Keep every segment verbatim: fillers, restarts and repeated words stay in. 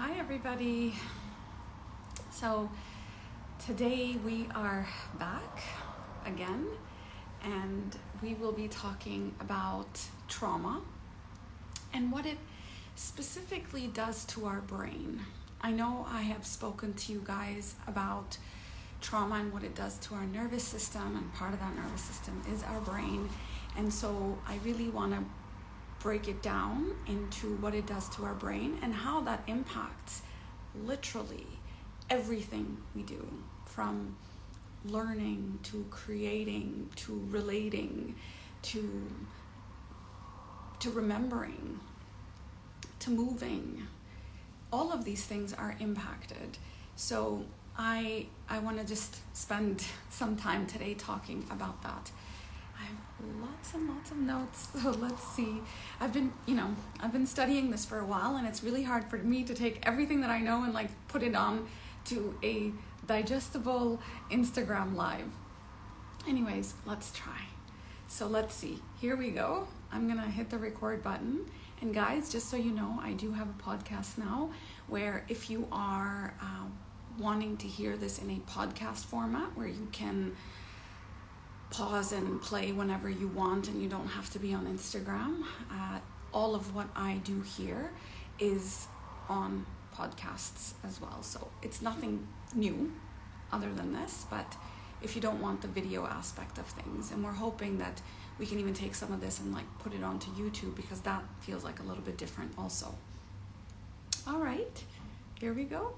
Hi everybody. So today we are back again and we will be talking about trauma and what it specifically does to our brain. I know I have spoken to you guys about trauma and what it does to our nervous system, and part of that nervous system is our brain, and so I really want to break it down into what it does to our brain and how that impacts literally everything we do, from learning to creating to relating to to remembering to moving. All of these things are impacted. So I I want to just spend some time today talking about that. I have lots and lots of notes, so let's see. I've been, you know, I've been studying this for a while, and it's really hard for me to take everything that I know and like put it on to a digestible Instagram live. Anyways, let's try. So let's see. Here we go. I'm gonna hit the record button. And guys, just so you know, I do have a podcast now where if you are uh, wanting to hear this in a podcast format where you can pause and play whenever you want and you don't have to be on Instagram. Uh, all of what I do here is on podcasts as well. So it's nothing new other than this, but if you don't want the video aspect of things, and we're hoping that we can even take some of this and like put it onto YouTube, because that feels like a little bit different also. All right, here we go.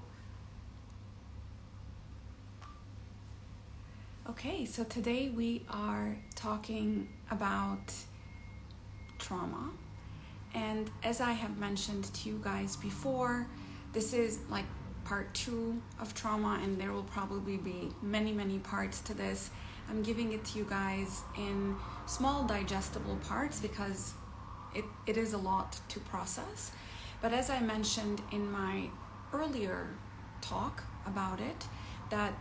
Okay, so today we are talking about trauma. And as I have mentioned to you guys before, this is like part two of trauma, and there will probably be many, many parts to this. I'm giving it to you guys in small digestible parts because it, it is a lot to process. But as I mentioned in my earlier talk about it, that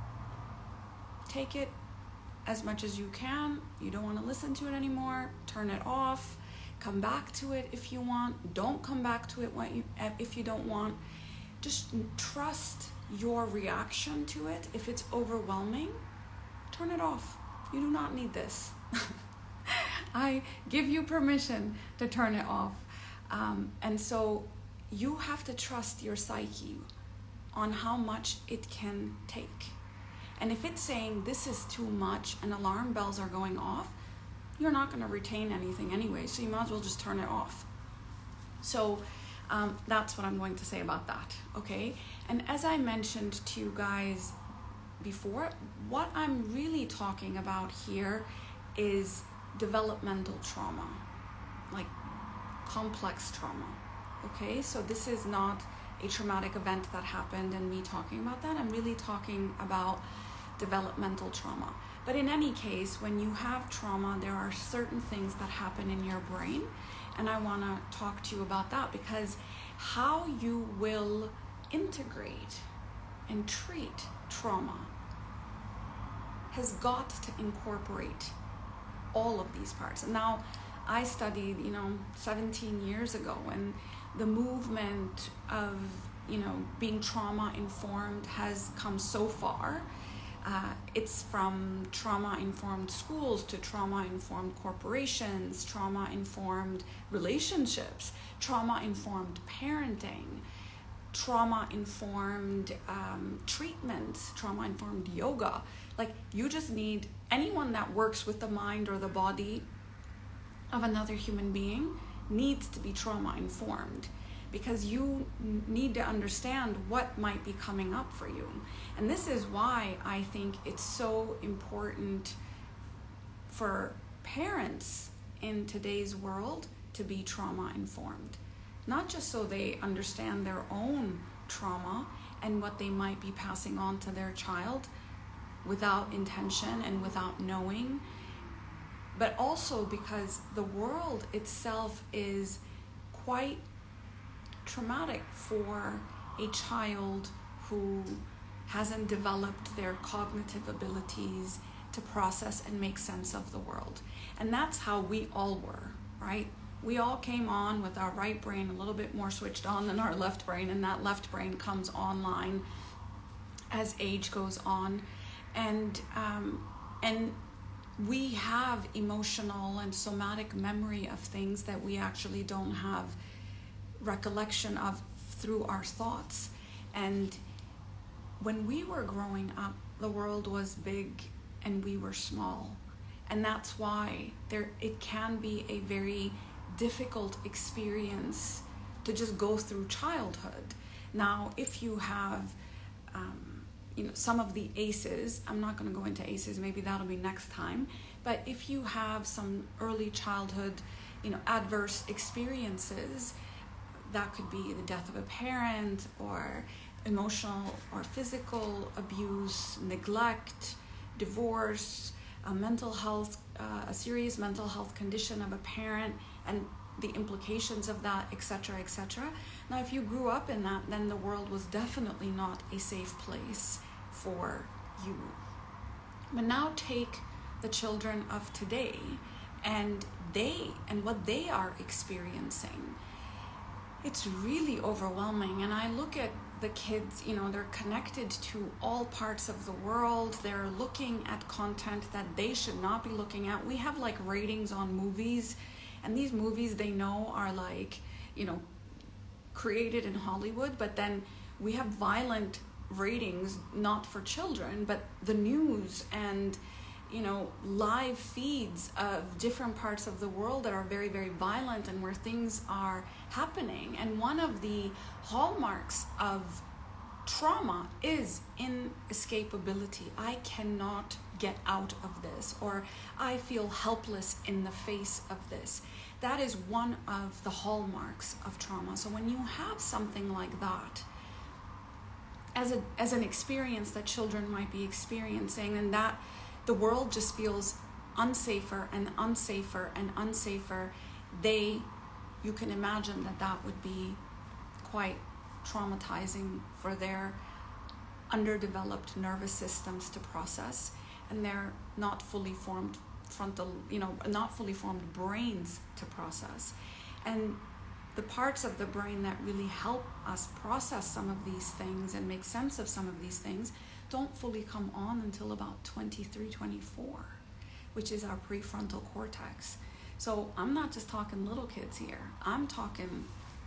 take it as much as you can. You don't want to listen to it anymore, turn it off, come back to it if you want. Don't come back to it when you, if you don't want. Just trust your reaction to it. If it's overwhelming, turn it off. You do not need this. I give you permission to turn it off. Um, and so you have to trust your psyche on how much it can take. And if it's saying this is too much and alarm bells are going off, you're not going to retain anything anyway, so you might as well just turn it off. So um, that's what I'm going to say about that, okay? And as I mentioned to you guys before, what I'm really talking about here is developmental trauma, like complex trauma, okay? So this is not a traumatic event that happened and me talking about that. I'm really talking about developmental trauma. But in any case, when you have trauma, there are certain things that happen in your brain, and I want to talk to you about that, because how you will integrate and treat trauma has got to incorporate all of these parts. And now I studied, you know, seventeen years ago, and the movement of, you know, being trauma informed has come so far. Uh, it's from trauma-informed schools to trauma-informed corporations, trauma-informed relationships, trauma-informed parenting, trauma-informed um, treatments, trauma-informed yoga. Like, you just need anyone that works with the mind or the body of another human being needs to be trauma-informed, because you need to understand what might be coming up for you. And this is why I think it's so important for parents in today's world to be trauma-informed. Not just so they understand their own trauma and what they might be passing on to their child without intention and without knowing, but also because the world itself is quite traumatic for a child who hasn't developed their cognitive abilities to process and make sense of the world. And that's how we all were, right? We all came on with our right brain a little bit more switched on than our left brain, and that left brain comes online as age goes on. And um, and we have emotional and somatic memory of things that we actually don't have recollection of through our thoughts. And when we were growing up, the world was big and we were small. And that's why there it can be a very difficult experience to just go through childhood. Now, if you have um, you know, some of the A C Es, I'm not going to go into A C Es, maybe that'll be next time, but if you have some early childhood, you know, adverse experiences, that could be the death of a parent or emotional or physical abuse, neglect, divorce, a mental health, uh, a serious mental health condition of a parent, and the implications of that, et cetera, et cetera. Now, if you grew up in that, then the world was definitely not a safe place for you. But now take the children of today, and they and what they are experiencing. It's really overwhelming. And I look at the kids, you know, they're connected to all parts of the world. They're looking at content that they should not be looking at. We have like ratings on movies, and these movies they know are like, you know, created in Hollywood, but then we have violent ratings, not for children, but the news and, you know, live feeds of different parts of the world that are very, very violent and where things are happening. And one of the hallmarks of trauma is inescapability. I cannot get out of this, or I feel helpless in the face of this. That is one of the hallmarks of trauma. So when you have something like that, as a as an experience that children might be experiencing, and that the world just feels unsafer and unsafer and unsafer, they, you can imagine that that would be quite traumatizing for their underdeveloped nervous systems to process, and their not fully formed frontal, you know, not fully formed brains to process. And the parts of the brain that really help us process some of these things and make sense of some of these things don't fully come on until about twenty-three, twenty-four, which is our prefrontal cortex. So I'm not just talking little kids here. I'm talking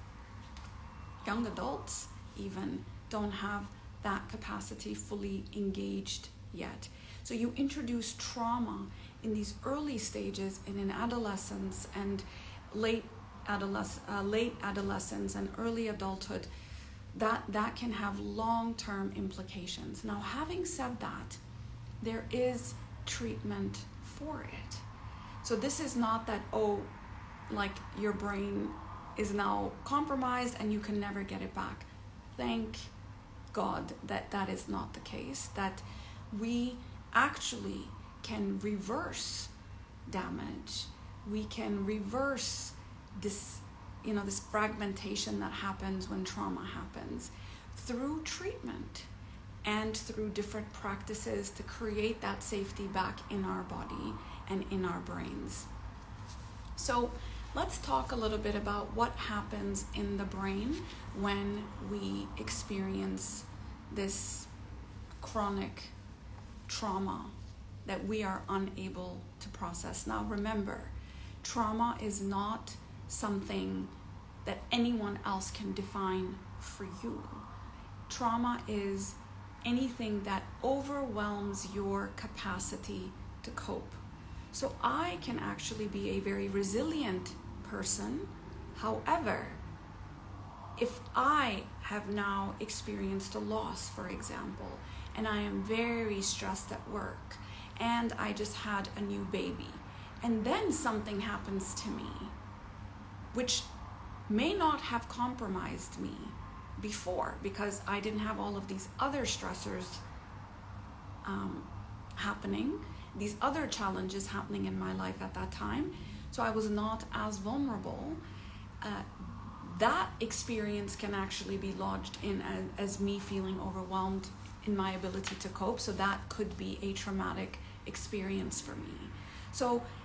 young adults even don't have that capacity fully engaged yet. So you introduce trauma in these early stages and in adolescence and late adolesc- uh, late adolescence and early adulthood, that, that can have long-term implications. Now, having said that, there is treatment for it. So this is not that, oh, like your brain is now compromised and you can never get it back. Thank God that that is not the case, that we actually can reverse damage. We can reverse this, you know, this fragmentation that happens when trauma happens through treatment and through different practices to create that safety back in our body and in our brains. So let's talk a little bit about what happens in the brain when we experience this chronic trauma that we are unable to process. Now remember, trauma is not something that anyone else can define for you. Trauma is anything that overwhelms your capacity to cope. So I can actually be a very resilient person. However, if I have now experienced a loss, for example, and I am very stressed at work, and I just had a new baby, and then something happens to me, which may not have compromised me before because I didn't have all of these other stressors um, happening, these other challenges happening in my life at that time, so I was not as vulnerable. Uh, that experience can actually be lodged in as, as me feeling overwhelmed in my ability to cope, so that could be a traumatic experience for me. So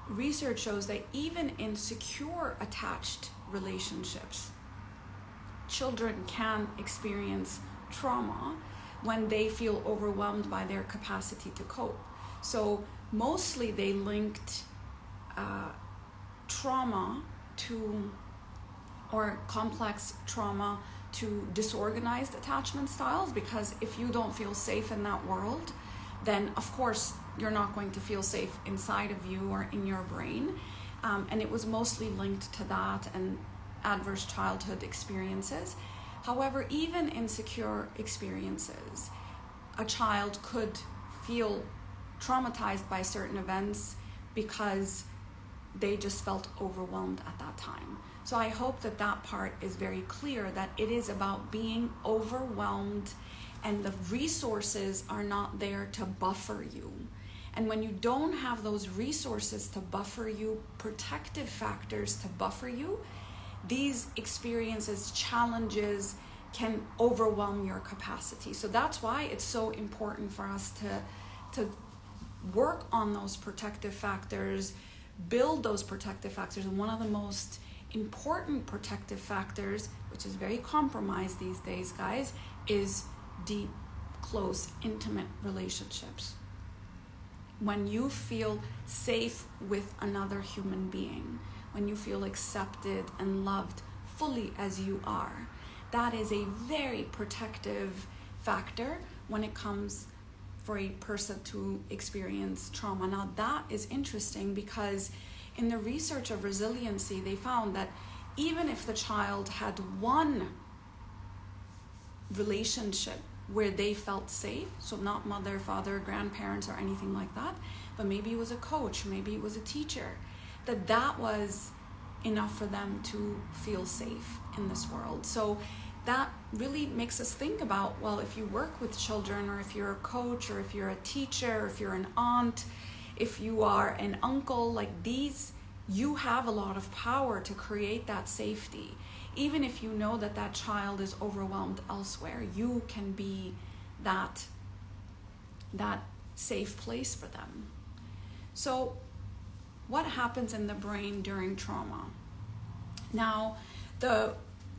research shows that even in secure attached relationships, children can experience trauma when they feel overwhelmed by their capacity to cope. So mostly they linked uh, trauma to, or complex trauma to disorganized attachment styles, because if you don't feel safe in that world, then of course you're not going to feel safe inside of you or in your brain. Um, and it was mostly linked to that and adverse childhood experiences. However, even in secure experiences, a child could feel traumatized by certain events because they just felt overwhelmed at that time. So I hope that that part is very clear, that it is about being overwhelmed and the resources are not there to buffer you. And when you don't have those resources to buffer you, protective factors to buffer you, these experiences, challenges can overwhelm your capacity. So that's why it's so important for us to, to work on those protective factors, build those protective factors. And one of the most important protective factors, which is very compromised these days, guys, is deep, close, intimate relationships. When you feel safe with another human being, when you feel accepted and loved fully as you are, that is a very protective factor when it comes for a person to experience trauma. Now that is interesting because in the research of resiliency, they found that even if the child had one relationship where they felt safe, so not mother, father, grandparents, or anything like that, but maybe it was a coach, maybe it was a teacher, that that was enough for them to feel safe in this world. So that really makes us think about, well, if you work with children, or if you're a coach, or if you're a teacher, or if you're an aunt, if you are an uncle, like these, you have a lot of power to create that safety. Even if you know that that child is overwhelmed elsewhere, you can be that, that safe place for them. So what happens in the brain during trauma? Now, the,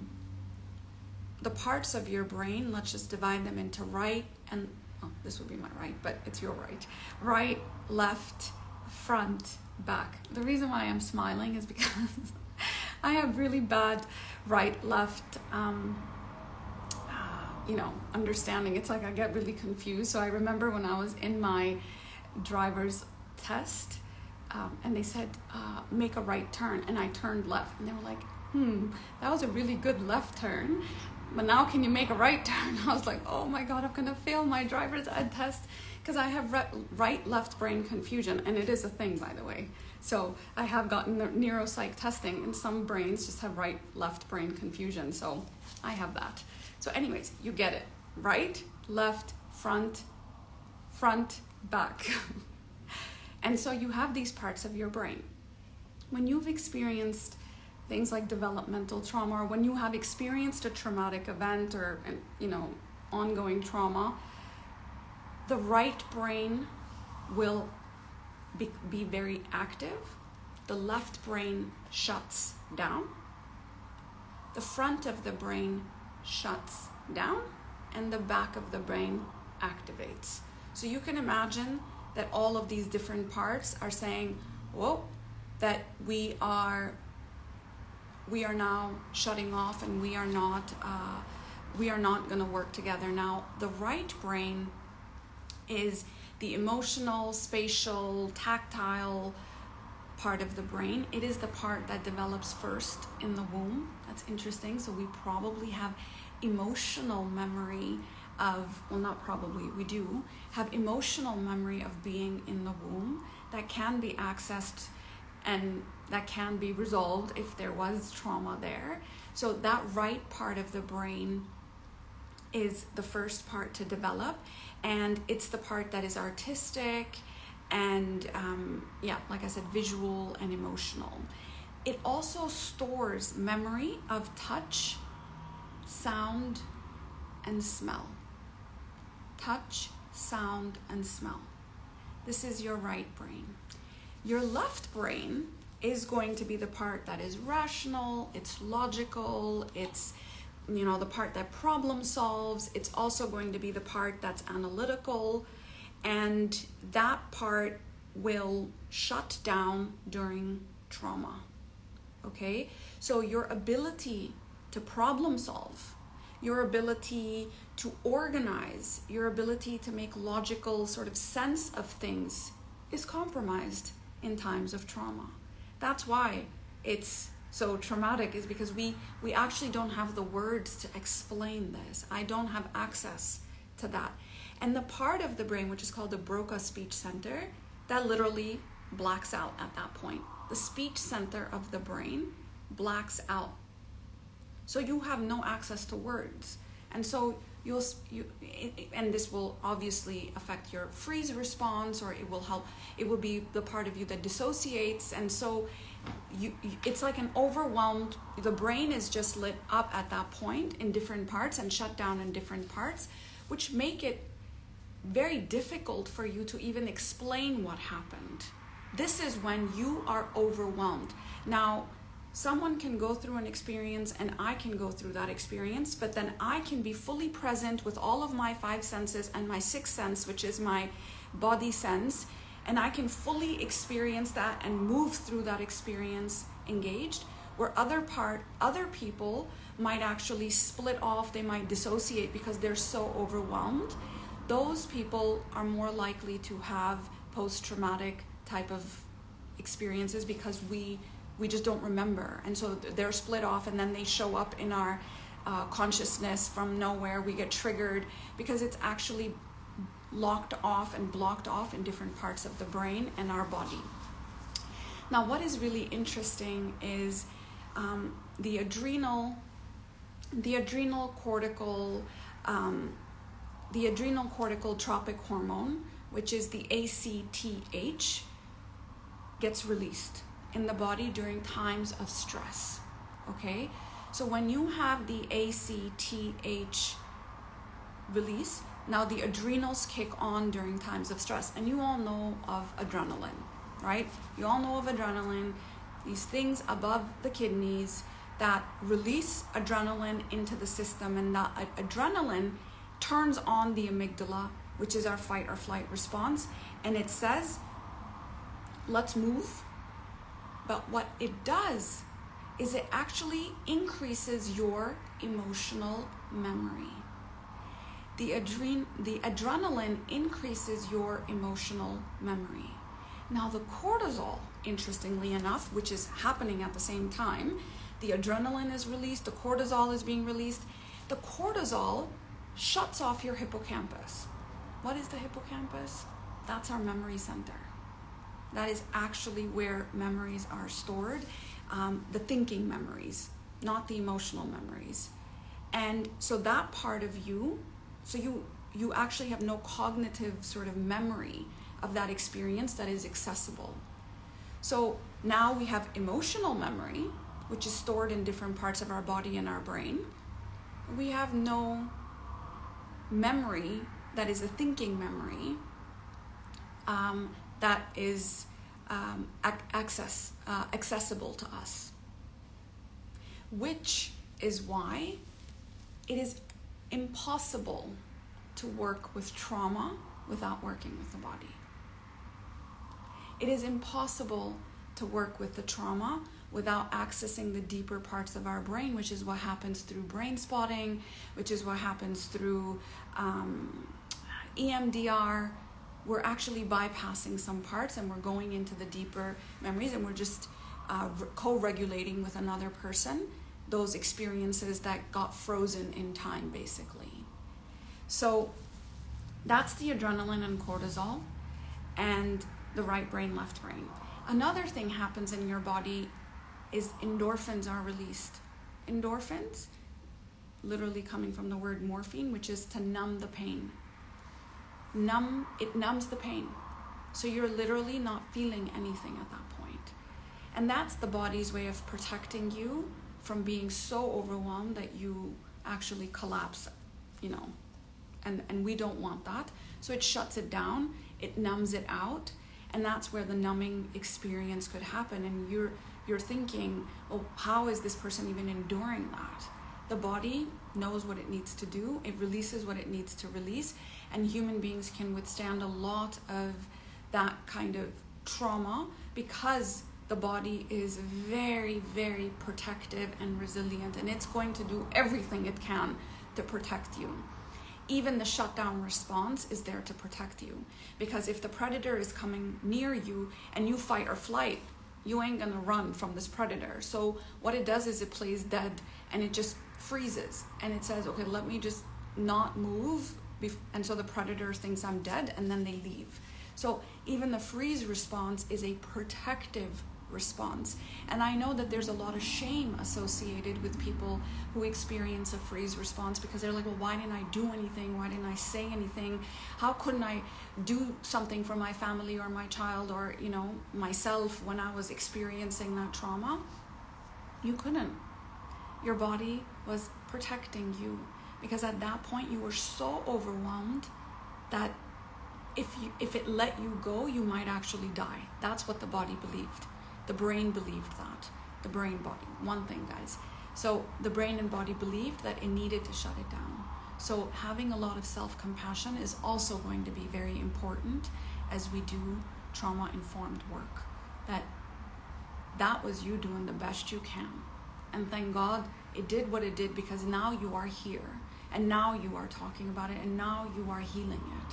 the parts of your brain, let's just divide them into right and, oh, this would be my right, but it's your right. Right, left, front, back. The reason why I'm smiling is because I have really bad right, left, um, uh, you know, understanding. It's like I get really confused. So I remember when I was in my driver's test, um, and they said, uh, make a right turn, and I turned left, and they were like, hmm, that was a really good left turn, but now can you make a right turn? I was like, oh my God, I'm gonna fail my driver's ed test because I have right, left brain confusion, and it is a thing, by the way. So I have gotten neuropsych testing, and some brains just have right, left brain confusion. So I have that. So anyways, you get it. Right, left, front, front, back. And so you have these parts of your brain. When you've experienced things like developmental trauma, or when you have experienced a traumatic event or, you know, ongoing trauma, the right brain will be, be very active. The left brain shuts down. The front of the brain shuts down, and the back of the brain activates. So you can imagine that all of these different parts are saying, whoa, that we are we are now shutting off, and we are not uh, we are not going to work together. Now, the right brain is the emotional, spatial, tactile part of the brain. It is the part that develops first in the womb. That's interesting. So we probably have emotional memory of, well, not probably, we do have emotional memory of being in the womb that can be accessed and that can be resolved if there was trauma there. So that right part of the brain is the first part to develop, and it's the part that is artistic and um, yeah, like I said, visual and emotional. It also stores memory of touch, sound, and smell. Touch, sound, and smell. This is your right brain. Your left brain is going to be the part that is rational, it's logical, it's, you know, the part that problem solves. It's also going to be the part that's analytical, and that part will shut down during trauma. Okay? So your ability to problem solve, your ability to organize, your ability to make logical sort of sense of things is compromised in times of trauma. That's why it's so traumatic, is because we, we actually don't have the words to explain this. I don't have access to that. And the part of the brain, which is called the Broca speech center, that literally blacks out at that point. The speech center of the brain blacks out. So you have no access to words. And so you'll, you, and this will obviously affect your freeze response, or it will help, it will be the part of you that dissociates. And so you, it's like an overwhelmed, the brain is just lit up at that point in different parts and shut down in different parts, which make it very difficult for you to even explain what happened. This is when you are overwhelmed. Now, someone can go through an experience and I can go through that experience, but then I can be fully present with all of my five senses and my sixth sense, which is my body sense, and I can fully experience that and move through that experience engaged, where other part, other people might actually split off, they might dissociate because they're so overwhelmed. Those people are more likely to have post-traumatic type of experiences because we we just don't remember, and so they're split off, and then they show up in our uh, consciousness from nowhere. We get triggered because it's actually locked off and blocked off in different parts of the brain and our body. Now, what is really interesting is um, the adrenal, the adrenal cortical, um, the adrenal cortical tropic hormone, which is the A C T H, gets released in the body during times of stress. Okay, so when you have the A C T H release, now the adrenals kick on during times of stress. And you all know of adrenaline, right? You all know of adrenaline, these things above the kidneys that release adrenaline into the system, and that adrenaline turns on the amygdala, which is our fight or flight response, and it says, let's move. But what it does is it actually increases your emotional memory. The, adren- the adrenaline increases your emotional memory. Now the cortisol, interestingly enough, which is happening at the same time, the adrenaline is released, the cortisol is being released. The cortisol shuts off your hippocampus. What is the hippocampus? That's our memory center. That is actually where memories are stored, um, the thinking memories, not the emotional memories. And so that part of you, so you you actually have no cognitive sort of memory of that experience that is accessible. So now we have emotional memory, which is stored in different parts of our body and our brain. We have no memory that is a thinking memory, um, that is um, ac- access, uh, accessible to us. Which is why it is impossible to work with trauma without working with the body. It is impossible to work with the trauma without accessing the deeper parts of our brain, which is what happens through brain spotting, which is what happens through um, E M D R. We're actually bypassing some parts and we're going into the deeper memories, and we're just uh, co-regulating with another person those experiences that got frozen in time, basically. So that's the adrenaline and cortisol and the right brain, left brain. Another thing happens in your body is endorphins are released. Endorphins, literally coming from the word morphine, which is to numb the pain. Numb, it numbs the pain. So you're literally not feeling anything at that point. And that's the body's way of protecting you from being so overwhelmed that you actually collapse, you know, and, and we don't want that. So it shuts it down, it numbs it out, And that's where the numbing experience could happen. And you're you're thinking, oh, how is this person even enduring that? The body knows what it needs to do. It releases what it needs to release. And human beings can withstand a lot of that kind of trauma because the body is very, very protective and resilient. And it's going to do everything it can to protect you. Even the shutdown response is there to protect you. Because if the predator is coming near you and you fight or flight, you ain't gonna run from this predator. So what it does is it plays dead and it just freezes. And it says, okay, let me just not move. And so the predator thinks I'm dead and then they leave. So even the freeze response is a protective response. And I know that there's a lot of shame associated with people who experience a freeze response because they're like, well, why didn't I do anything? Why didn't I say anything? How couldn't I do something for my family or my child or, you know, myself when I was experiencing that trauma? You couldn't. Your body was protecting you because at that point you were so overwhelmed that if you if it let you go, you might actually die. That's what the body believed. The brain believed that. The brain body. One thing, guys. So the brain and body believed that it needed to shut it down. So having a lot of self-compassion is also going to be very important as we do trauma-informed work. That that was you doing the best you can. And thank God it did what it did because now you are here. And now you are talking about it. And now you are healing it.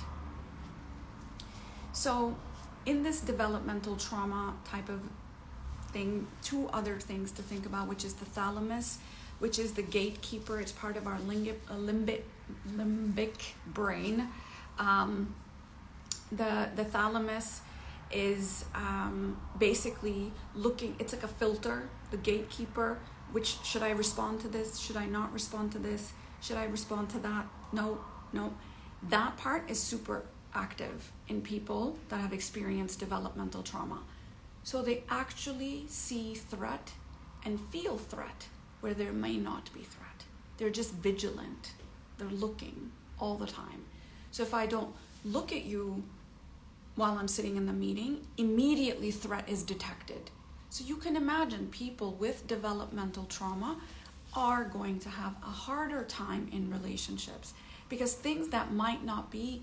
So in this developmental trauma type of thing, two other things to think about, which is the thalamus, which is the gatekeeper. It's part of our limbic, limbic, limbic brain. Um, the, the thalamus is um, basically looking, it's like a filter, the gatekeeper, which should I respond to this? Should I not respond to this? Should I respond to that? No, no. That part is super active in people that have experienced developmental trauma. So they actually see threat and feel threat where there may not be threat. They're just vigilant. They're looking all the time. So if I don't look at you while I'm sitting in the meeting, immediately threat is detected. So you can imagine people with developmental trauma are going to have a harder time in relationships because things that might not be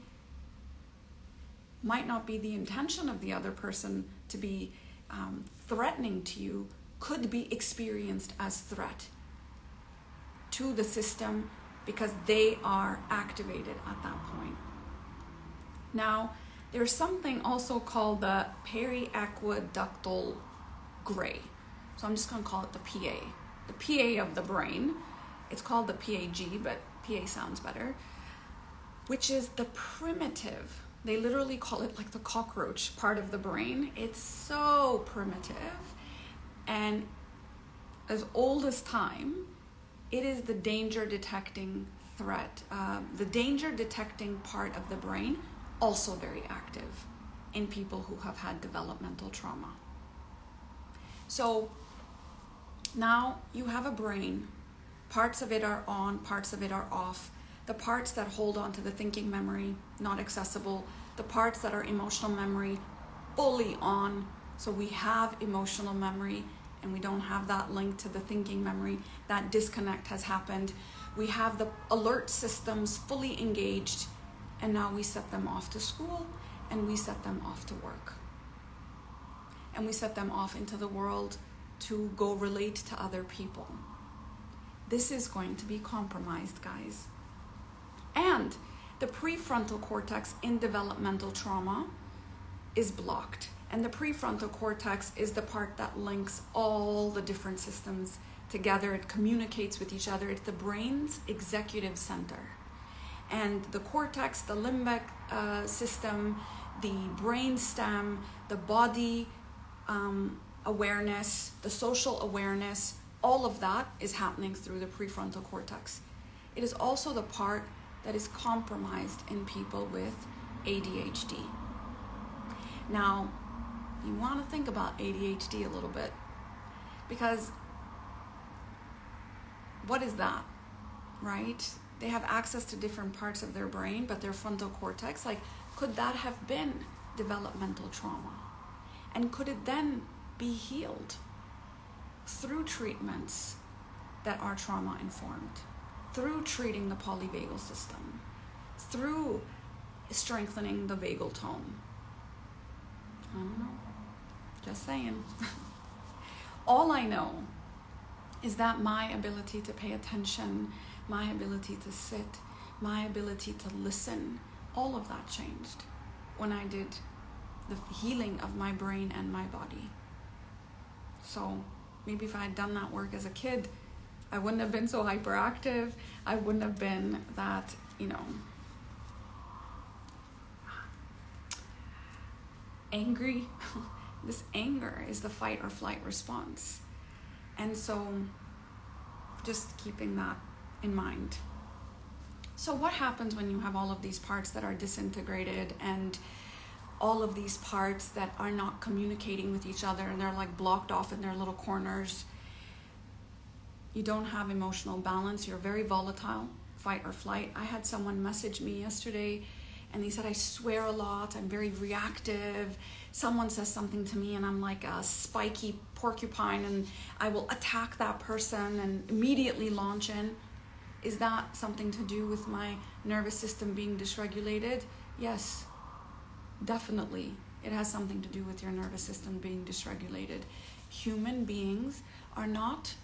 might not be the intention of the other person to be um, threatening to you could be experienced as threat to the system because they are activated at that point. Now, there's something also called the periaqueductal gray. So I'm just going to call it the P A. The P A of the brain. It's called the P A G, but P A sounds better. Which is the primitive. They literally call it like the cockroach part of the brain. It's so primitive. And as old as time, it is the danger detecting threat. Uh, the danger detecting part of the brain, also very active in people who have had developmental trauma. So now you have a brain. Parts of it are on, parts of it are off. The parts that hold on to the thinking memory, not accessible. The parts that are emotional memory, fully on. So we have emotional memory and we don't have that link to the thinking memory. That disconnect has happened. We have the alert systems fully engaged and now we set them off to school and we set them off to work. And we set them off into the world to go relate to other people. This is going to be compromised, guys. And the prefrontal cortex in developmental trauma is blocked. And the prefrontal cortex is the part that links all the different systems together. It communicates with each other. It's the brain's executive center. And the cortex, the limbic uh, system, the brain stem, the body um, awareness, the social awareness, all of that is happening through the prefrontal cortex. It is also the part that is compromised in people with A D H D. Now, you want to think about A D H D a little bit, because what is that, right? They have access to different parts of their brain, but their frontal cortex, like, could that have been developmental trauma? And could it then be healed through treatments that are trauma informed, through treating the polyvagal system, through strengthening the vagal tone? I don't know. Just saying. All I know is that my ability to pay attention, my ability to sit, my ability to listen, all of that changed when I did the healing of my brain and my body. So maybe if I had done that work as a kid, I wouldn't have been so hyperactive. I wouldn't have been that, you know, angry. This anger is the fight or flight response. And so just keeping that in mind. So what happens when you have all of these parts that are disintegrated and all of these parts that are not communicating with each other and they're like blocked off in their little corners? You don't have emotional balance. You're very volatile, fight or flight. I had someone message me yesterday and he said, I swear a lot, I'm very reactive. Someone says something to me and I'm like a spiky porcupine and I will attack that person and immediately launch in. Is that something to do with my nervous system being dysregulated? Yes, definitely. It has something to do with your nervous system being dysregulated. Human beings are not,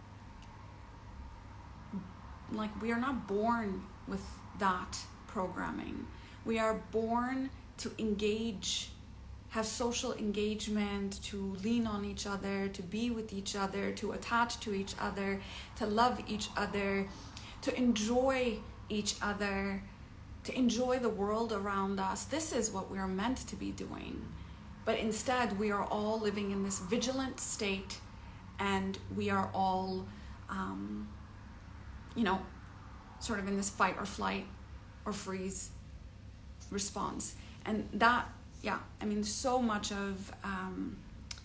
like, we are not born with that programming. We are born to engage, have social engagement, to lean on each other, to be with each other, to attach to each other, to love each other, to enjoy each other, to enjoy the world around us. This is what we are meant to be doing. But instead, we are all living in this vigilant state and we are all, um, you know, sort of in this fight or flight or freeze response. And that, yeah, I mean, so much of, um,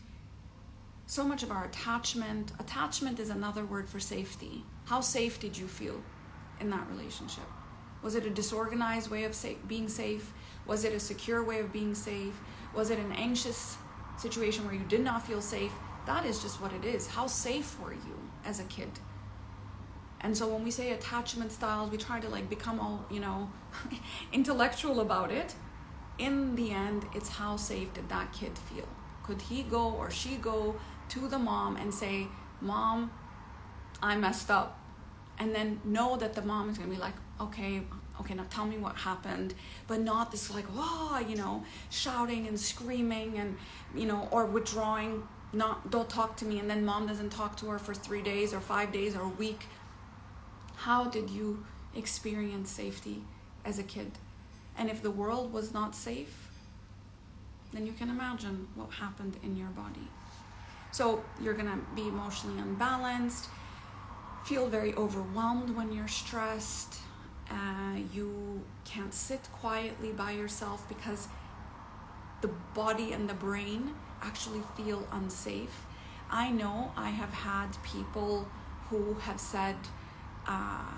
so much of our attachment, attachment is another word for safety. How safe did you feel in that relationship? Was it a disorganized way of sa- being safe? Was it a secure way of being safe? Was it an anxious situation where you did not feel safe? That is just what it is. How safe were you as a kid? And so when we say attachment styles, we try to like become all, you know, intellectual about it. In the end, it's how safe did that kid feel? Could he go or she go to the mom and say, Mom, I messed up? And then know that the mom is going to be like, okay, okay, now tell me what happened. But not this like, whoa, you know, shouting and screaming and, you know, or withdrawing, not, don't talk to me. And then mom doesn't talk to her for three days or five days or a week. How did you experience safety as a kid? And if the world was not safe, then you can imagine what happened in your body. So you're going to be emotionally unbalanced, feel very overwhelmed when you're stressed. Uh, you can't sit quietly by yourself because the body and the brain actually feel unsafe. I know I have had people who have said, uh,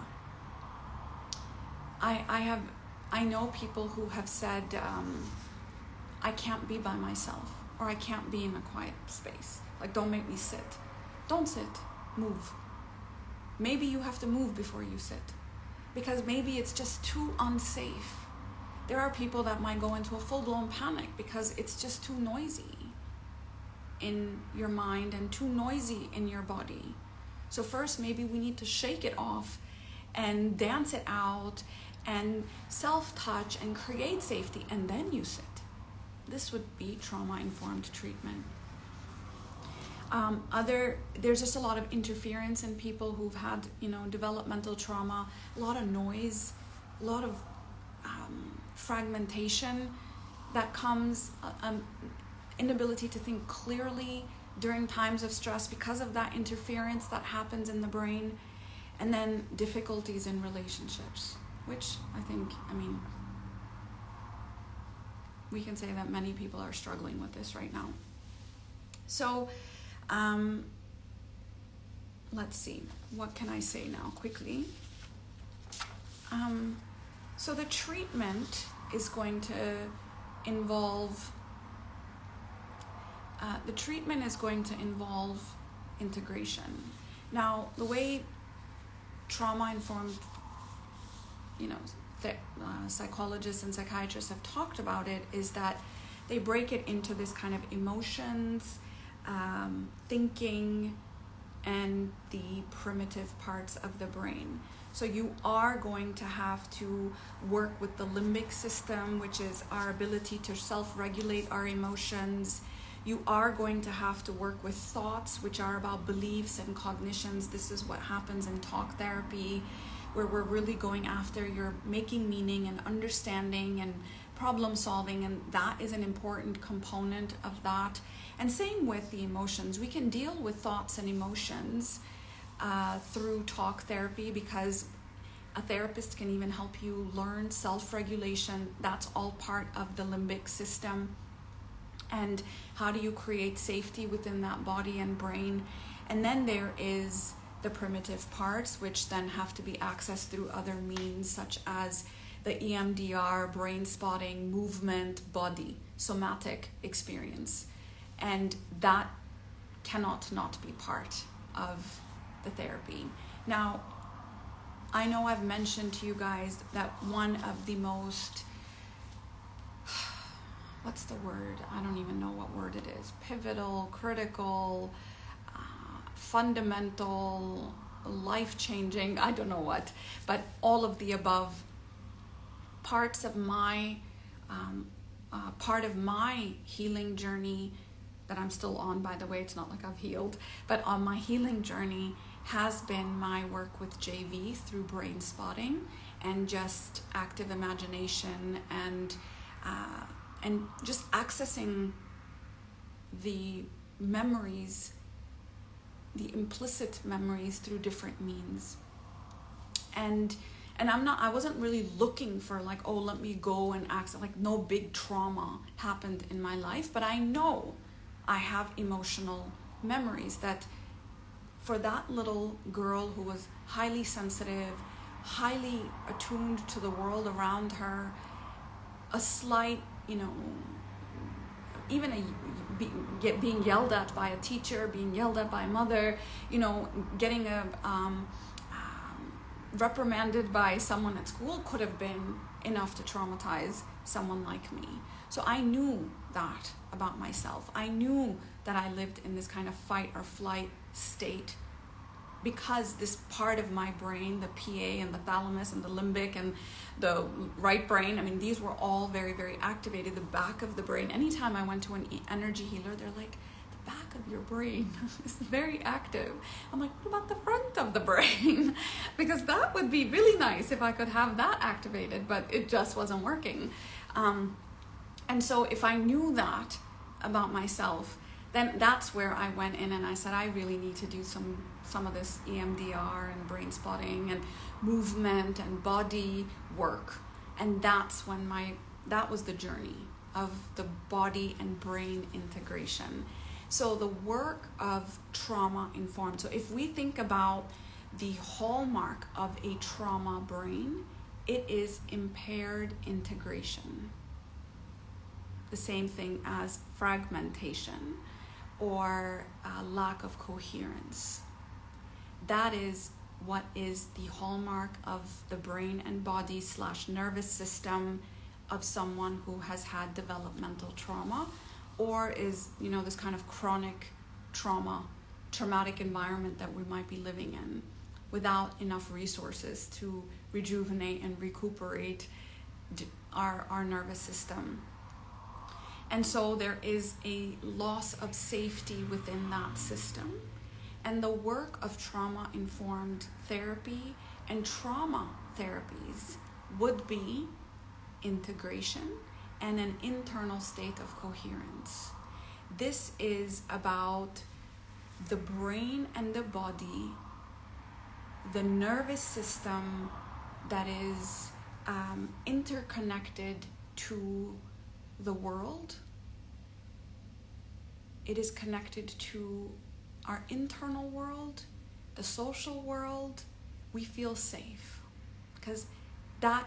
I, I have, I know people who have said, um, I can't be by myself, or I can't be in a quiet space. Like, don't make me sit. Don't sit, move. Maybe you have to move before you sit, because maybe it's just too unsafe. There are people that might go into a full-blown panic because it's just too noisy in your mind and too noisy in your body. So first, maybe we need to shake it off and dance it out and self-touch and create safety, and then you sit. This would be trauma-informed treatment. Um, other, there's just a lot of interference in people who've had, you know, developmental trauma, a lot of noise, a lot of um, fragmentation that comes, uh, um, inability to think clearly during times of stress because of that interference that happens in the brain, and then difficulties in relationships, which I think, I mean, we can say that many people are struggling with this right now. So, um, let's see, what can I say now quickly? Um, so the treatment is going to involve uh, the treatment is going to involve integration. Now, the way trauma-informed, you know, th- uh, psychologists and psychiatrists have talked about it is that they break it into this kind of emotions, um, thinking, and the primitive parts of the brain. So you are going to have to work with the limbic system, which is our ability to self-regulate our emotions. You are going to have to work with thoughts, which are about beliefs and cognitions. This is what happens in talk therapy, where we're really going after your making meaning and understanding and problem solving, and that is an important component of that. And same with the emotions. We can deal with thoughts and emotions uh, through talk therapy, because a therapist can even help you learn self-regulation. That's all part of the limbic system. And how do you create safety within that body and brain? And then there is the primitive parts, which then have to be accessed through other means, such as the E M D R, brain spotting, movement, body, somatic experience. And that cannot not be part of the therapy. Now, I know I've mentioned to you guys that one of the most, what's the word? I don't even know what word it is. Pivotal, critical, uh, fundamental, life-changing, I don't know what, but all of the above parts of my, um, uh, part of my healing journey that I'm still on, by the way, it's not like I've healed, but on my healing journey has been my work with J V through brain spotting and just active imagination and uh, and just accessing the memories, the implicit memories through different means. And and I'm not, I wasn't really looking for like, oh, let me go and access, like no big trauma happened in my life, but I know I have emotional memories that for that little girl who was highly sensitive, highly attuned to the world around her, a slight, you know, even a, be, get, being yelled at by a teacher, being yelled at by a mother, you know, getting a um, um, reprimanded by someone at school could have been enough to traumatize someone like me. So I knew that about myself. I knew that I lived in this kind of fight or flight state because this part of my brain, the P A and the thalamus and the limbic and the right brain, I mean, these were all very, very activated. The back of the brain, anytime I went to an energy healer, they're like, the back of your brain is very active. I'm like, what about the front of the brain? Because that would be really nice if I could have that activated, but it just wasn't working. Um, and so if I knew that about myself, then that's where I went in and I said, I really need to do some some of this E M D R and brain spotting and movement and body work. And that's when my, that was the journey of the body and brain integration. So the work of trauma informed. So if we think about the hallmark of a trauma brain, it is impaired integration. The same thing as fragmentation or uh, lack of coherence. That is what is the hallmark of the brain and body slash nervous system of someone who has had developmental trauma or is, you know, this kind of chronic trauma, traumatic environment that we might be living in without enough resources to rejuvenate and recuperate our, our nervous system. And so there is a loss of safety within that system. And the work of trauma-informed therapy and trauma therapies would be integration and an internal state of coherence. This is about the brain and the body, the nervous system that is um, interconnected to the world. It is connected to our internal world, the social world. We feel safe because that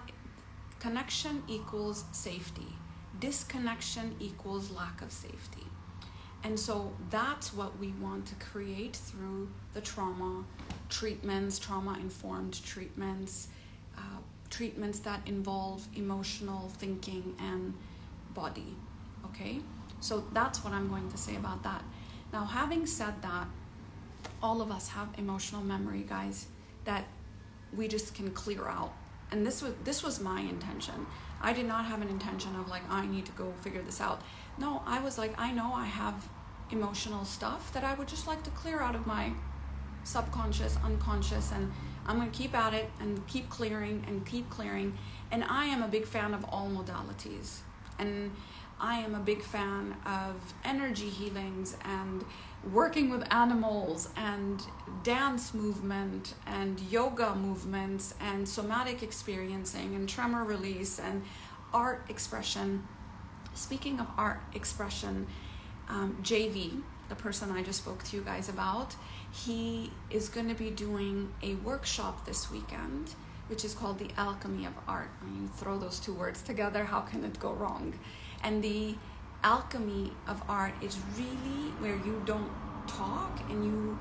connection equals safety. Disconnection equals lack of safety. And so that's what we want to create through the trauma treatments, trauma-informed treatments, uh, treatments that involve emotional thinking and body, okay? So that's what I'm going to say about that. Now, having said that, all of us have emotional memory, guys, that we just can clear out. And this was this was my intention. I did not have an intention of like, I need to go figure this out. No, I was like, I know I have emotional stuff that I would just like to clear out of my subconscious, unconscious, and I'm going to keep at it and keep clearing and keep clearing. And I am a big fan of all modalities. And I am a big fan of energy healings and working with animals and dance movement and yoga movements and somatic experiencing and tremor release and art expression. Speaking of art expression, um, J V, the person I just spoke to you guys about, he is going to be doing a workshop this weekend, which is called The Alchemy of Art. I mean, you throw those two words together, how can it go wrong? And the alchemy of art is really where you don't talk and you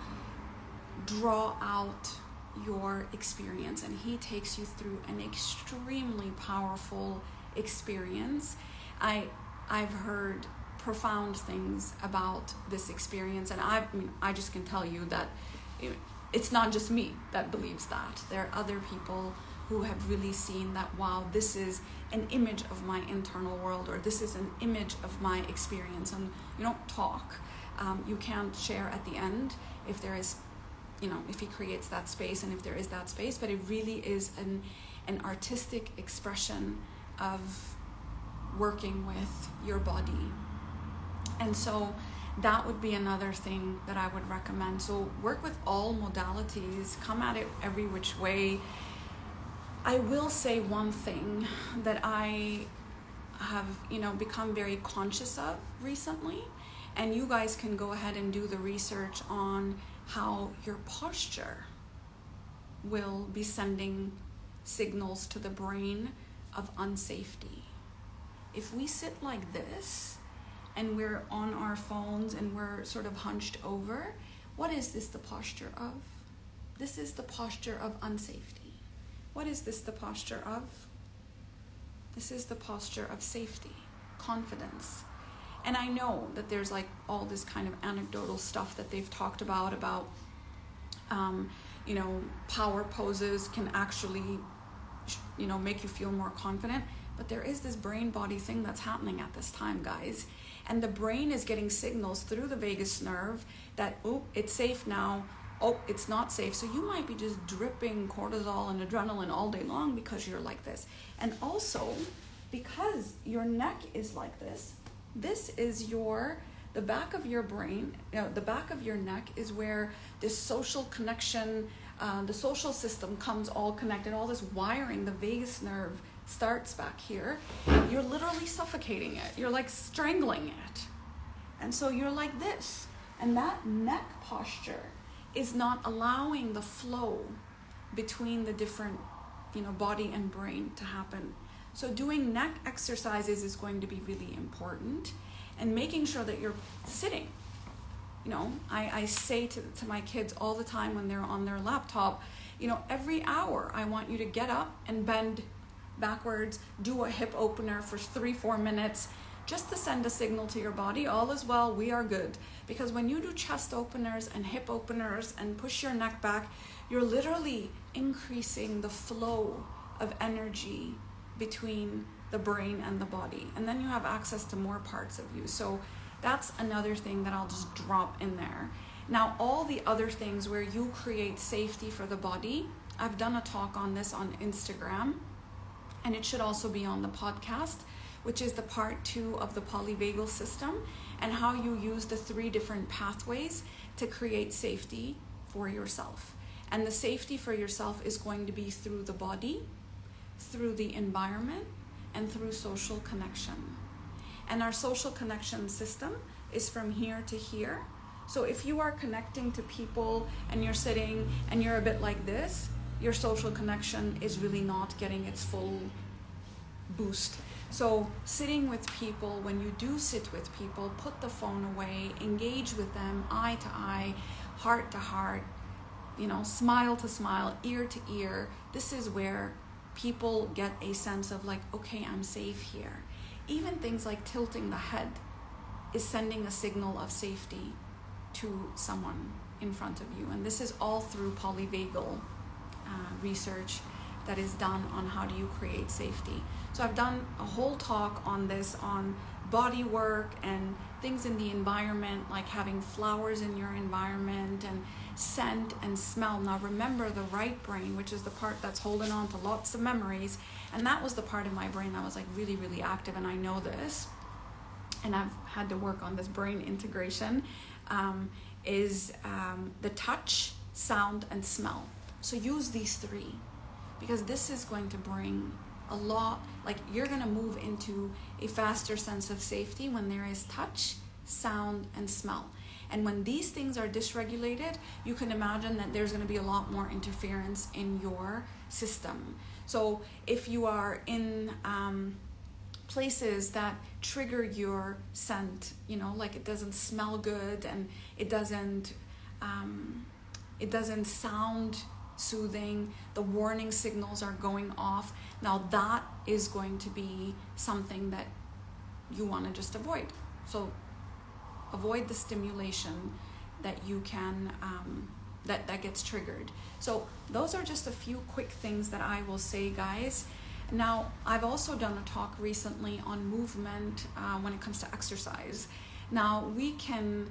draw out your experience, and he takes you through an extremely powerful experience. I I've heard profound things about this experience, and I, I mean I just can tell you that it's not just me that believes that. There are other people who have really seen that, wow, this is an image of my internal world, or this is an image of my experience. And you don't talk. Um, you can't share at the end if there is, you know, if he creates that space and if there is that space, but it really is an, an artistic expression of working with your body. And so that would be another thing that I would recommend. So work with all modalities, come at it every which way. I will say one thing that I have, you know, become very conscious of recently, and you guys can go ahead and do the research on how your posture will be sending signals to the brain of unsafety. If we sit like this and we're on our phones and we're sort of hunched over, what is this the posture of? This is the posture of unsafety. What is this the posture of? This is the posture of safety, confidence. And I know that there's like all this kind of anecdotal stuff that they've talked about, about, um, you know, power poses can actually, you know, make you feel more confident. But there is this brain-body thing that's happening at this time, guys. And the brain is getting signals through the vagus nerve that, oh, it's safe now. Oh, it's not safe. So you might be just dripping cortisol and adrenaline all day long because you're like this. And also, because your neck is like this, this is your, the back of your brain, you know, the back of your neck is where this social connection, uh, the social system comes all connected, all this wiring, the vagus nerve starts back here. You're literally suffocating it. You're like strangling it. And so you're like this. And that neck posture is not allowing the flow between the different, you know, body and brain to happen. So doing neck exercises is going to be really important, and making sure that you're sitting. You know, I, I say to, to my kids all the time when they're on their laptop, you know, every hour I want you to get up and bend backwards, do a hip opener for three, four minutes, just to send a signal to your body, all is well, we are good. Because when you do chest openers and hip openers and push your neck back, you're literally increasing the flow of energy between the brain and the body. And then you have access to more parts of you. So that's another thing that I'll just drop in there. Now, all the other things where you create safety for the body, I've done a talk on this on Instagram, and it should also be on the podcast, which is the part two of the polyvagal system, and how you use the three different pathways to create safety for yourself. And the safety for yourself is going to be through the body, through the environment, and through social connection. And our social connection system is from here to here. So if you are connecting to people and you're sitting and you're a bit like this, your social connection is really not getting its full boost. So sitting with people, when you do sit with people, put the phone away, engage with them eye to eye, heart to heart, you know, smile to smile, ear to ear. This is where people get a sense of like, okay, I'm safe here. Even things like tilting the head is sending a signal of safety to someone in front of you. And this is all through polyvagal uh, research that is done on how do you create safety. So I've done a whole talk on this, on body work and things in the environment, like having flowers in your environment and scent and smell. Now remember, the right brain, which is the part that's holding on to lots of memories, and that was the part of my brain that was like really, really active, and I know this, and I've had to work on this brain integration, um, is um, the touch, sound, and smell. So use these three, because this is going to bring a lot, like you're going to move into a faster sense of safety when there is touch, sound, and smell. And when these things are dysregulated, you can imagine that there's going to be a lot more interference in your system. So if you are in um, places that trigger your scent, you know, like it doesn't smell good and it doesn't, um, it doesn't sound soothing, the warning signals are going off. Now that is going to be something that you want to just avoid. So avoid the stimulation that you can, um, that, that gets triggered. So those are just a few quick things that I will say, guys. Now, I've also done a talk recently on movement uh, when it comes to exercise. Now, we can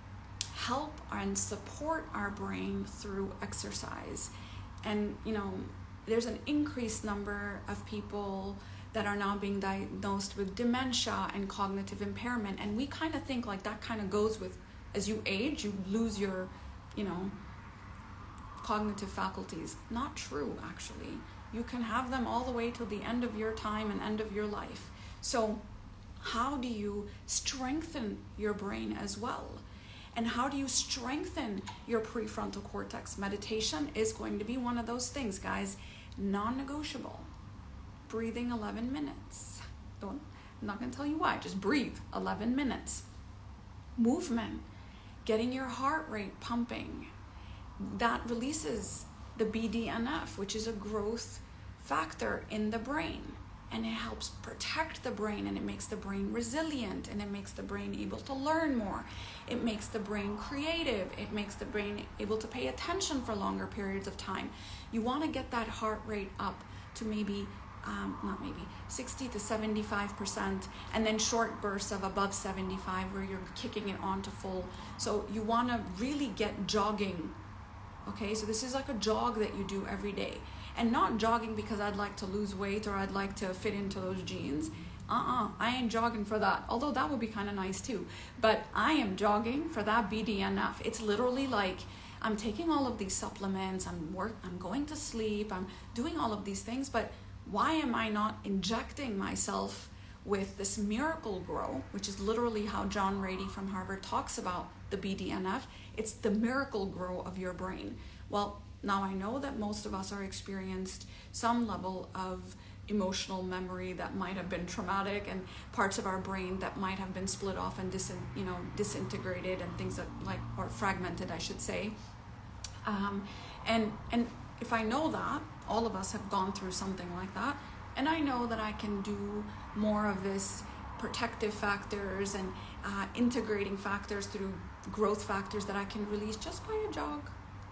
help and support our brain through exercise. And, you know, there's an increased number of people that are now being diagnosed with dementia and cognitive impairment. And we kind of think like that kind of goes with, as you age, you lose your, you know, cognitive faculties. Not true, actually. You can have them all the way till the end of your time and end of your life. So how do you strengthen your brain as well? And how do you strengthen your prefrontal cortex? Meditation is going to be one of those things, guys. Non-negotiable. Breathing eleven minutes. Don't, I'm not going to tell you why. Just breathe eleven minutes. Movement. Getting your heart rate pumping. That releases the B D N F, which is a growth factor in the brain. And it helps protect the brain, and it makes the brain resilient, and it makes the brain able to learn more. It makes the brain creative. It makes the brain able to pay attention for longer periods of time. You want to get that heart rate up to maybe, um, not maybe, sixty to seventy-five percent, and then short bursts of above seventy-five where you're kicking it on to full. So you want to really get jogging. Okay, so this is like a jog that you do every day. And not jogging because I'd like to lose weight or I'd like to fit into those jeans. Uh-uh, I ain't jogging for that. Although that would be kind of nice too. But I am jogging for that B D N F. It's literally like I'm taking all of these supplements, I'm work, I'm going to sleep, I'm doing all of these things, but why am I not injecting myself with this miracle grow, which is literally how John Rady from Harvard talks about the B D N F. It's the miracle grow of your brain. Well, now I know that most of us are experienced some level of emotional memory that might have been traumatic, and parts of our brain that might have been split off and dis- you know, disintegrated and things that like, or fragmented, I should say. Um, and and if I know that, all of us have gone through something like that, and I know that I can do more of this protective factors and uh, integrating factors through growth factors that I can release just by a jog.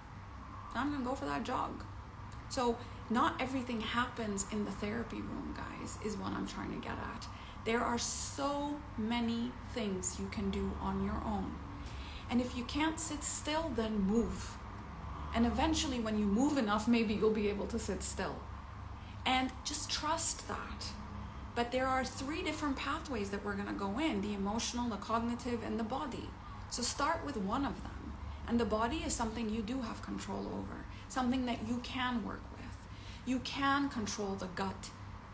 I'm gonna go for that jog. So not everything happens in the therapy room, guys, is what I'm trying to get at. There are so many things you can do on your own. And if you can't sit still, then move. And eventually when you move enough, maybe you'll be able to sit still. And just trust that. But there are three different pathways that we're gonna go in: the emotional, the cognitive, and the body. So start with one of them. And the body is something you do have control over, something that you can work with. You can control the gut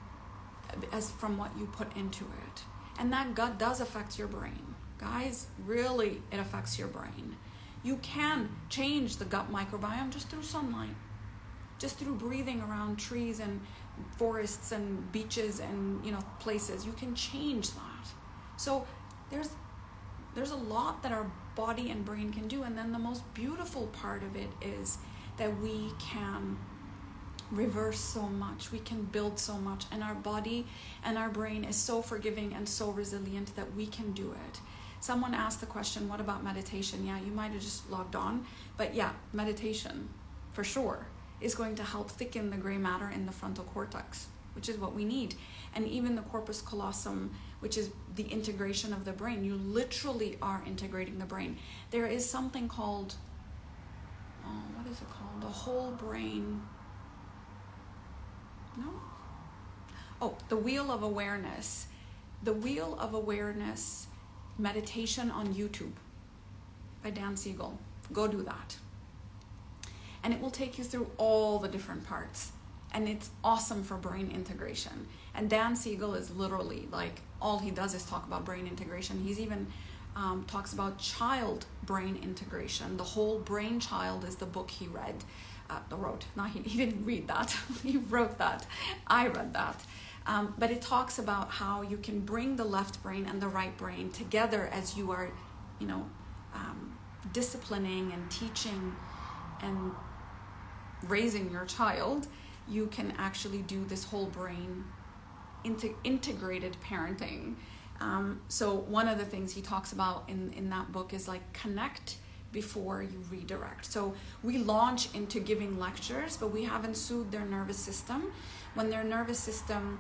as from what you put into it. And that gut does affect your brain. Guys, really, it affects your brain. You can change the gut microbiome just through sunlight, just through breathing around trees and forests and beaches and, you know, places. You can change that. So there's there's a lot that our body and brain can do. And then the most beautiful part of it is that we can reverse so much. We can build so much. And our body and our brain is so forgiving and so resilient that we can do it. Someone asked the question, what about meditation? Yeah, you might have just logged on. But yeah, meditation, for sure, is going to help thicken the gray matter in the frontal cortex, which is what we need. And even the corpus callosum, which is the integration of the brain. You literally are integrating the brain. There is something called, oh, what is it called? The whole brain, no? Oh, the Wheel of Awareness. The Wheel of Awareness meditation on YouTube by Dan Siegel. Go do that. And it will take you through all the different parts. And it's awesome for brain integration. And Dan Siegel is literally like, all he does is talk about brain integration. He's even um, talks about child brain integration. The Whole Brain Child is the book he read, uh, wrote. Not he, he didn't read that. He wrote that. I read that. Um, but it talks about how you can bring the left brain and the right brain together as you are, you know, um, disciplining and teaching and raising your child. You can actually do this whole brain into integrated parenting. Um, so one of the things he talks about in, in that book is like connect before you redirect. So we launch into giving lectures, but we haven't soothed their nervous system. When their nervous system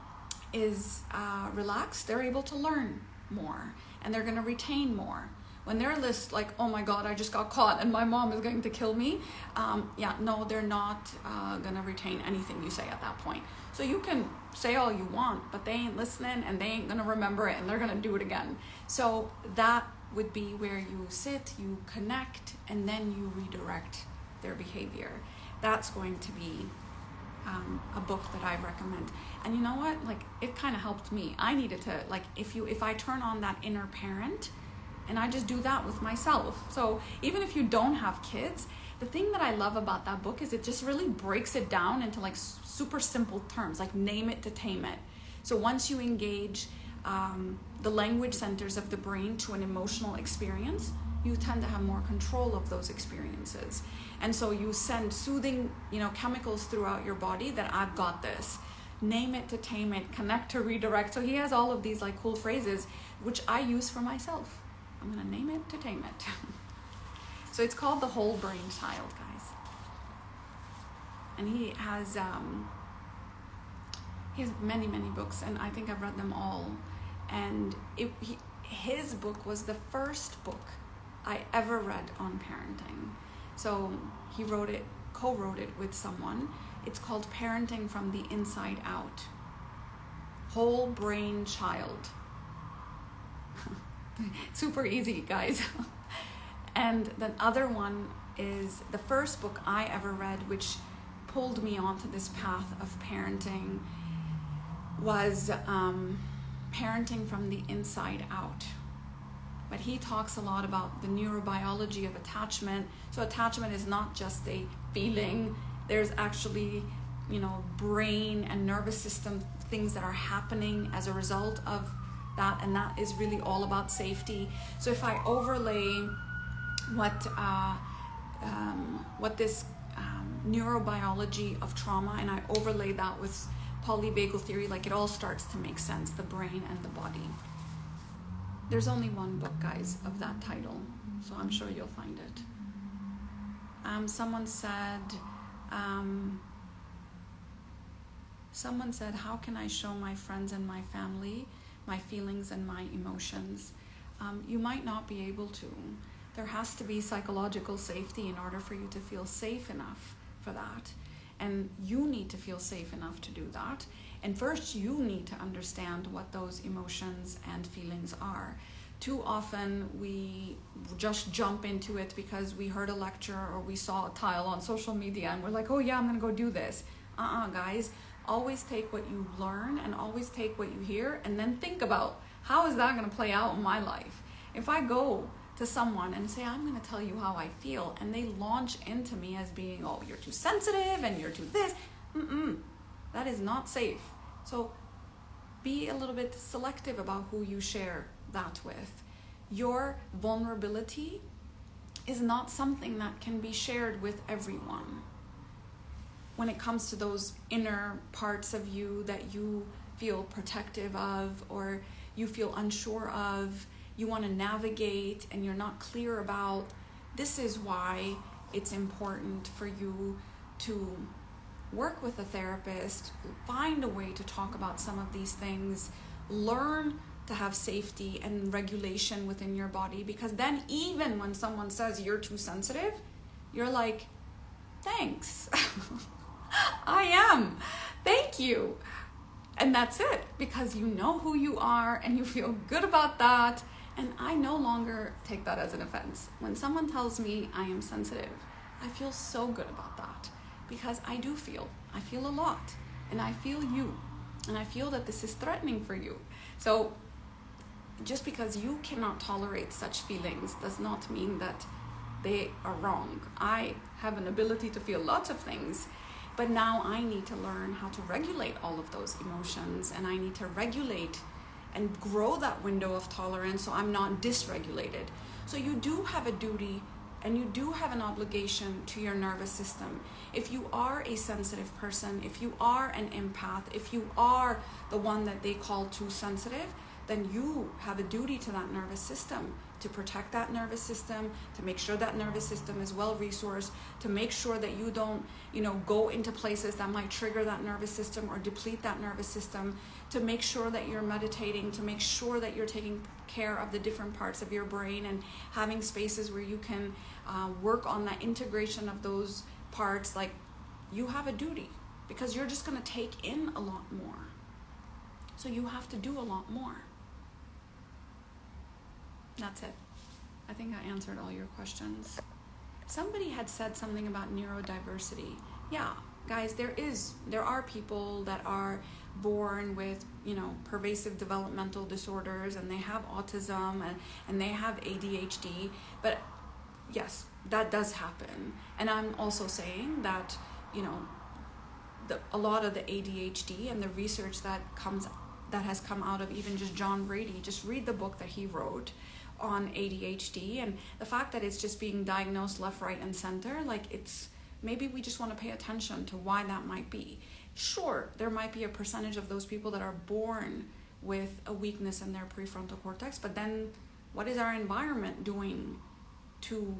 is uh, relaxed, they're able to learn more and they're going to retain more. When they're list like, oh my God, I just got caught and my mom is going to kill me. Um, yeah, no, they're not uh, going to retain anything you say at that point. So you can say all you want, but they ain't listening and they ain't going to remember it and they're going to do it again. So that would be where you sit, you connect, and then you redirect their behavior. That's going to be um, a book that I recommend. And you know what? Like, it kind of helped me. I needed to, like, if you if I turn on that inner parent, and I just do that with myself. So even if you don't have kids, the thing that I love about that book is it just really breaks it down into like super simple terms, like name it to tame it. So once you engage um, the language centers of the brain to an emotional experience, you tend to have more control of those experiences. And so you send soothing, you know, chemicals throughout your body that I've got this. Name it to tame it, connect to redirect. So he has all of these like cool phrases, which I use for myself. I'm going to name it to tame it. So it's called The Whole Brain Child, guys. And he has um, he has many, many books, and I think I've read them all. And it, he, his book was the first book I ever read on parenting. So he wrote it, co-wrote it with someone. It's called Parenting from the Inside Out. Whole Brain Child. Super easy, guys. And the other one is the first book I ever read, which pulled me onto this path of parenting, was um, Parenting from the Inside Out. But he talks a lot about the neurobiology of attachment. So attachment is not just a feeling. There's actually, you know, brain and nervous system things that are happening as a result of that, and that is really all about safety. So if I overlay what uh, um, what this um, neurobiology of trauma, and I overlay that with polyvagal theory, like it all starts to make sense, the brain and the body. There's only one book, guys, of that title, so I'm sure you'll find it. Um, someone said, um, someone said, how can I show my friends and my family my feelings and my emotions? Um, you might not be able to. There has to be psychological safety in order for you to feel safe enough for that. And you need to feel safe enough to do that. And first, you need to understand what those emotions and feelings are. Too often, we just jump into it because we heard a lecture or we saw a tile on social media and we're like, oh yeah, I'm gonna go do this. Uh-uh, guys. Always take what you learn and always take what you hear and then think about, how is that going to play out in my life? If I go to someone and say, I'm going to tell you how I feel, and they launch into me as being, oh, you're too sensitive and you're too this, mm-mm. That is not safe. So be a little bit selective about who you share that with. Your vulnerability is not something that can be shared with everyone. When it comes to those inner parts of you that you feel protective of, or you feel unsure of, you want to navigate and you're not clear about, this is why it's important for you to work with a therapist, find a way to talk about some of these things, learn to have safety and regulation within your body, because then even when someone says you're too sensitive, you're like, thanks. I am. Thank you. And that's it, because you know who you are and you feel good about that. And I no longer take that as an offense. When someone tells me I am sensitive, I feel so good about that, because I do feel. I feel a lot, and I feel you, and I feel that this is threatening for you. So just because you cannot tolerate such feelings does not mean that they are wrong. I have an ability to feel lots of things, but now I need to learn how to regulate all of those emotions, and I need to regulate and grow that window of tolerance so I'm not dysregulated. So you do have a duty and you do have an obligation to your nervous system. If you are a sensitive person, if you are an empath, if you are the one that they call too sensitive, then you have a duty to that nervous system, to protect that nervous system, to make sure that nervous system is well resourced, to make sure that you don't, you know, go into places that might trigger that nervous system or deplete that nervous system, to make sure that you're meditating, to make sure that you're taking care of the different parts of your brain and having spaces where you can uh, work on that integration of those parts. Like, you have a duty, because you're just going to take in a lot more. So you have to do a lot more. That's it. I think I answered all your questions. Somebody had said something about neurodiversity. Yeah, guys, there is, there are people that are born with, you know, pervasive developmental disorders, and they have autism, and, and they have A D H D. But yes, that does happen. And I'm also saying that, you know, the, a lot of the A D H D and the research that comes that has come out of even just John Brady, just read the book that he wrote on A D H D, and the fact that it's just being diagnosed left, right, and center, like, it's, maybe we just want to pay attention to why that might be. Sure, there might be a percentage of those people that are born with a weakness in their prefrontal cortex, but then what is our environment doing to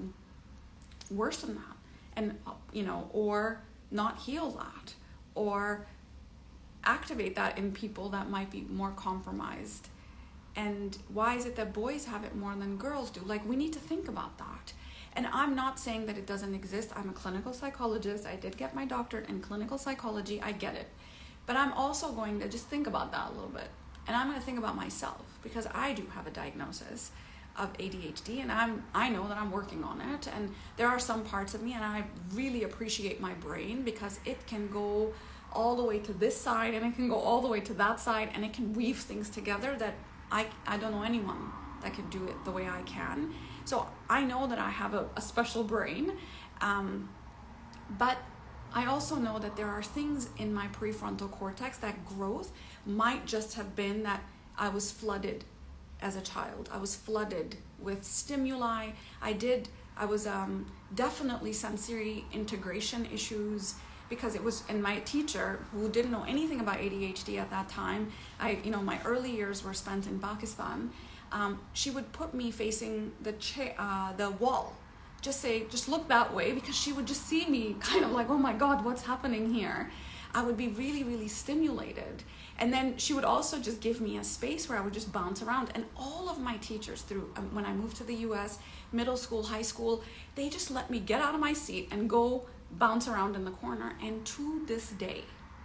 worsen that? And, you know, or not heal that, or activate that in people that might be more compromised. And why is it that boys have it more than girls do? Like, we need to think about that. And I'm not saying that it doesn't exist. I'm a clinical psychologist. I did get my doctorate in clinical psychology. I get it. But I'm also going to just think about that a little bit. And I'm going to think about myself, because I do have a diagnosis of A D H D, and I'm I know that I'm working on it. And there are some parts of me, and I really appreciate my brain, because it can go all the way to this side, and it can go all the way to that side, and it can weave things together that I, I don't know anyone that can do it the way I can. So I know that I have a, a special brain, um, but I also know that there are things in my prefrontal cortex that growth might just have been that I was flooded as a child. I was flooded with stimuli. I did, I was um, definitely sensory integration issues, because it was, and my teacher, who didn't know anything about A D H D at that time, I, you know, my early years were spent in Pakistan. Um, she would put me facing the cha- uh, the wall, just say, just look that way, because she would just see me kind of like, oh my God, what's happening here? I would be really, really stimulated. And then she would also just give me a space where I would just bounce around. And all of my teachers through, um, when I moved to the U S, middle school, high school, they just let me get out of my seat and go bounce around in the corner. And to this day,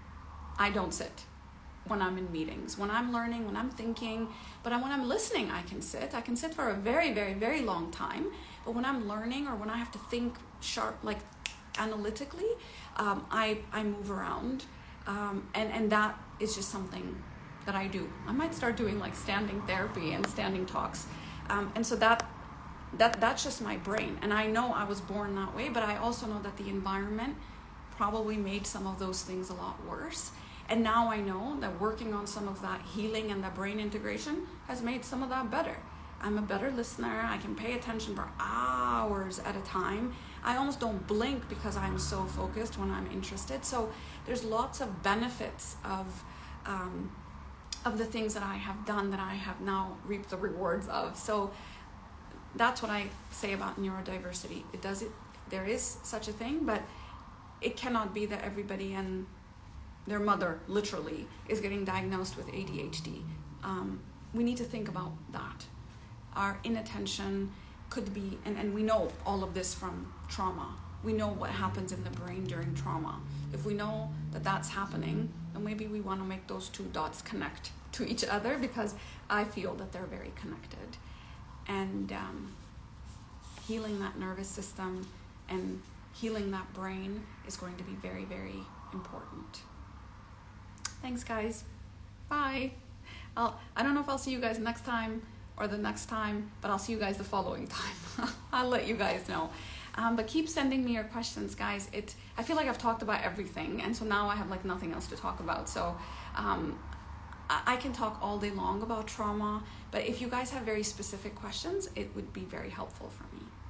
I don't sit when I'm in meetings, when I'm learning, when I'm thinking. But when I'm listening, I can sit. I can sit for a very, very, very long time. But when I'm learning, or when I have to think sharp, like analytically, um, I, I move around. Um, and, and that is just something that I do. I might start doing like standing therapy and standing talks. Um, and so that That that's just my brain. And I know I was born that way, but I also know that the environment probably made some of those things a lot worse. And now I know that working on some of that healing and that brain integration has made some of that better. I'm a better listener. I can pay attention for hours at a time. I almost don't blink because I'm so focused when I'm interested. So there's lots of benefits of um, of the things that I have done that I have now reaped the rewards of. So that's what I say about neurodiversity. It does it. There is such a thing, but it cannot be that everybody and their mother literally is getting diagnosed with A D H D. Um, we need to think about that. Our inattention could be, and, and we know all of this from trauma. We know what happens in the brain during trauma. If we know that that's happening, then maybe we want to make those two dots connect to each other, because I feel that they're very connected. And um, healing that nervous system and healing that brain is going to be very, very important. Thanks, guys. Bye. I'll, I don't know if I'll see you guys next time or the next time, but I'll see you guys the following time. I'll let you guys know. Um, but keep sending me your questions, guys. It I feel like I've talked about everything, and so now I have like nothing else to talk about. So um, I, I can talk all day long about trauma, but if you guys have very specific questions, it would be very helpful for me.